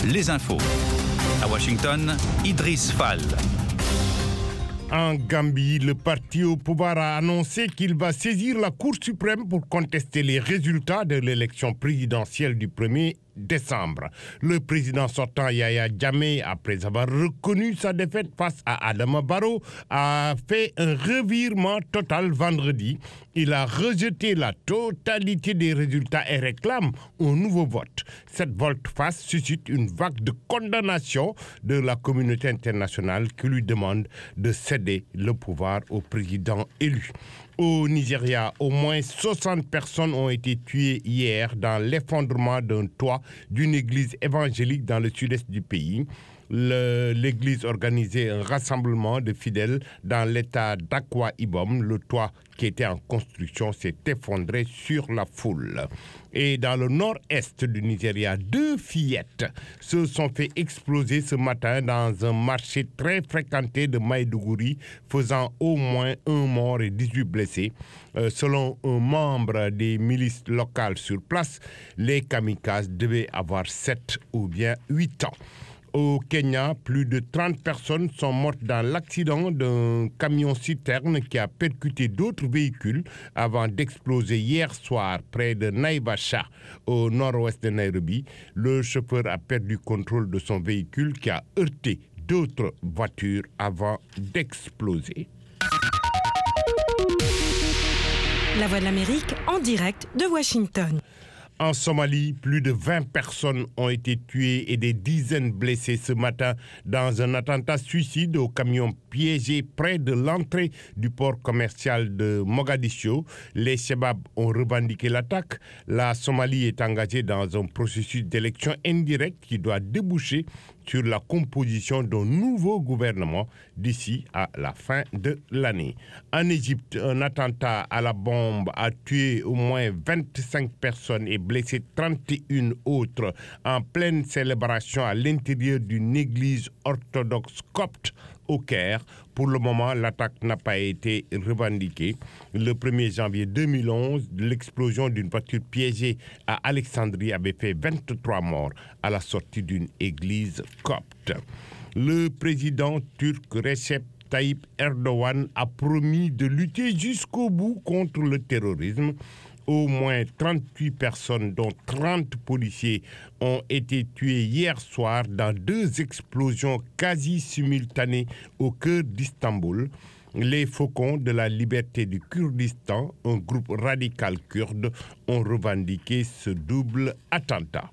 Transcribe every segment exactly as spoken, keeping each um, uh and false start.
les infos. À Washington, Idriss Fall. En Gambie, le parti au pouvoir a annoncé qu'il va saisir la Cour suprême pour contester les résultats de l'élection présidentielle du premier décembre. Le président sortant Yahya Jammeh, après avoir reconnu sa défaite face à Adama Barrow, a fait un revirement total vendredi. Il a rejeté la totalité des résultats et réclame un nouveau vote. Cette volte-face suscite une vague de condamnation de la communauté internationale qui lui demande de céder le pouvoir au président élu. Au Nigeria, au moins soixante personnes ont été tuées hier dans l'effondrement d'un toit d'une église évangélique dans le sud-est du pays. Le, l'église organisait un rassemblement de fidèles dans l'état d'Akwa Ibom. Le toit qui était en construction s'est effondré sur la foule. Et dans le nord-est du Nigeria, deux fillettes se sont fait exploser ce matin dans un marché très fréquenté de Maïdougouri, faisant au moins un mort et dix-huit blessés. Euh, selon un membre des milices locales sur place, les kamikazes devaient avoir sept ou bien huit ans. Au Kenya, plus de trente personnes sont mortes dans l'accident d'un camion-citerne qui a percuté d'autres véhicules avant d'exploser hier soir près de Naivasha, au nord-ouest de Nairobi. Le chauffeur a perdu contrôle de son véhicule qui a heurté d'autres voitures avant d'exploser. La Voix de l'Amérique en direct de Washington. En Somalie, plus de vingt personnes ont été tuées et des dizaines blessées ce matin dans un attentat suicide au camion piégé près de l'entrée du port commercial de Mogadiscio. Les Chebab ont revendiqué l'attaque. La Somalie est engagée dans un processus d'élection indirecte qui doit déboucher sur la composition d'un nouveau gouvernement d'ici à la fin de l'année. En Égypte, un attentat à la bombe a tué au moins vingt-cinq personnes et blessé trente et une autres en pleine célébration à l'intérieur d'une église orthodoxe copte au Caire. Pour le moment, l'attaque n'a pas été revendiquée. Le premier janvier deux mille onze, l'explosion d'une voiture piégée à Alexandrie avait fait vingt-trois morts à la sortie d'une église copte. Le président turc Recep Tayyip Erdogan a promis de lutter jusqu'au bout contre le terrorisme. Au moins trente-huit personnes, dont trente policiers, ont été tuées hier soir dans deux explosions quasi simultanées au cœur d'Istanbul. Les Faucons de la liberté du Kurdistan, un groupe radical kurde, ont revendiqué ce double attentat.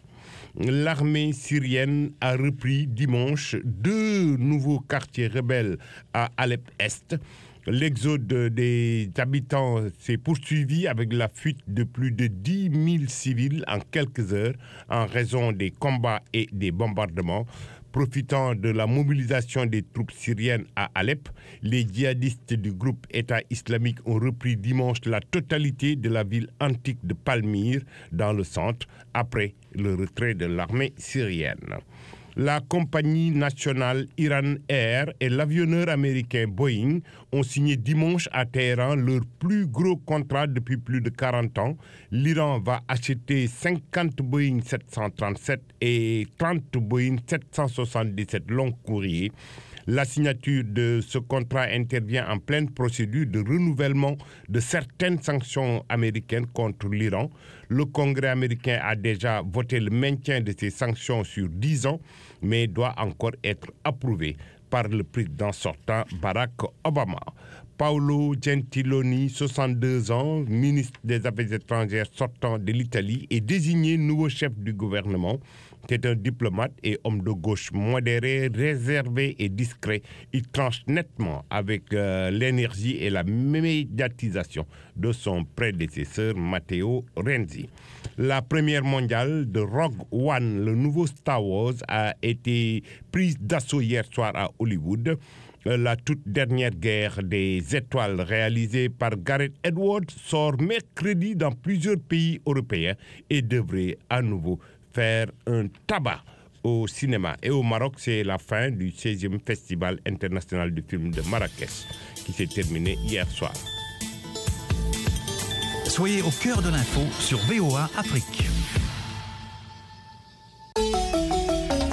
L'armée syrienne a repris dimanche deux nouveaux quartiers rebelles à Alep-Est. L'exode des habitants s'est poursuivi avec la fuite de plus de dix mille civils en quelques heures en raison des combats et des bombardements. Profitant de la mobilisation des troupes syriennes à Alep, les djihadistes du groupe État islamique ont repris dimanche la totalité de la ville antique de Palmyre dans le centre après le retrait de l'armée syrienne. La compagnie nationale Iran Air et l'avionneur américain Boeing ont signé dimanche à Téhéran leur plus gros contrat depuis plus de quarante ans. L'Iran va acheter cinquante Boeing sept cent trente-sept et trente Boeing sept cent soixante-dix-sept long courriers. La signature de ce contrat intervient en pleine procédure de renouvellement de certaines sanctions américaines contre l'Iran. Le Congrès américain a déjà voté le maintien de ces sanctions sur dix ans, mais doit encore être approuvé par le président sortant Barack Obama. Paolo Gentiloni, soixante-deux ans, ministre des Affaires étrangères sortant de l'Italie, est désigné nouveau chef du gouvernement. C'est un diplomate et homme de gauche modéré, réservé et discret. Il tranche nettement avec euh, l'énergie et la médiatisation de son prédécesseur Matteo Renzi. La première mondiale de Rogue One, le nouveau Star Wars, a été prise d'assaut hier soir à Hollywood. La toute dernière guerre des étoiles réalisée par Gareth Edwards sort mercredi dans plusieurs pays européens et devrait à nouveau faire un tabac au cinéma. Et au Maroc, c'est la fin du seizième Festival international du film de Marrakech qui s'est terminé hier soir. Soyez au cœur de l'info sur V O A Afrique.